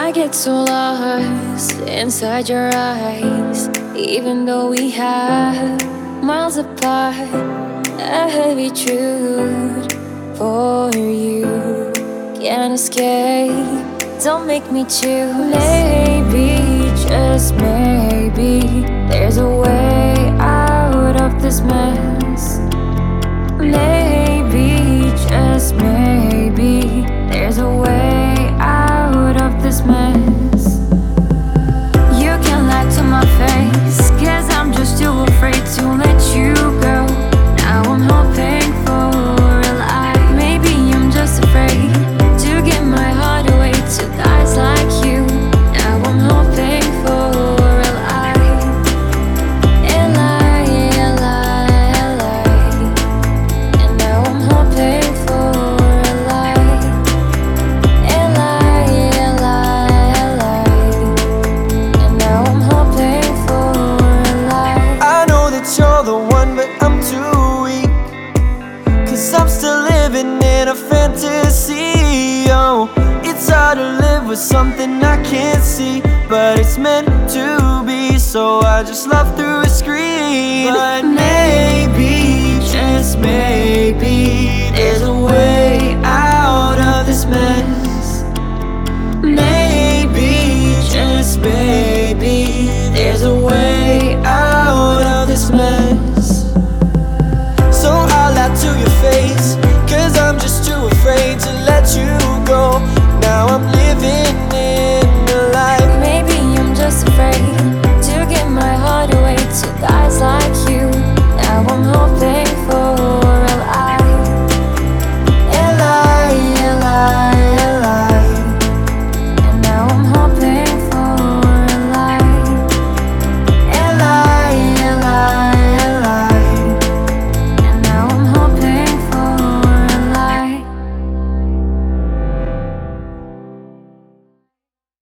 I get so lost inside your eyes, even though we have miles apart. A heavy truth for you can't escape. Don't make me choose. Maybe, just maybe, there's a way out of this mess. Maybe, just maybe, there's a way out of this mess. You can lie to my face, 'cause I'm just too afraid to let you go. Now I'm hoping for a lie. Maybe I'm just afraid to give my heart away to guys like you. Now I'm hoping for a lie. A lie, a lie, a lie. And now I'm hoping for a lie. A lie, a lie, a lie. And now I'm hoping for a lie. I know that you're the one, but I'm too weak, 'cause I'm still living in a fantasy. Oh, it's hard to live with something I can't see, but it's meant to be, so I just love through a screen. But maybe, just maybe, there's a way out of this mess. Maybe, just maybe, there's a way out of this mess. So I'll lie to your face, 'cause I'm just too afraid to let you go. Now I'm living in a lie. Maybe I'm just afraid to give my heart away to guys like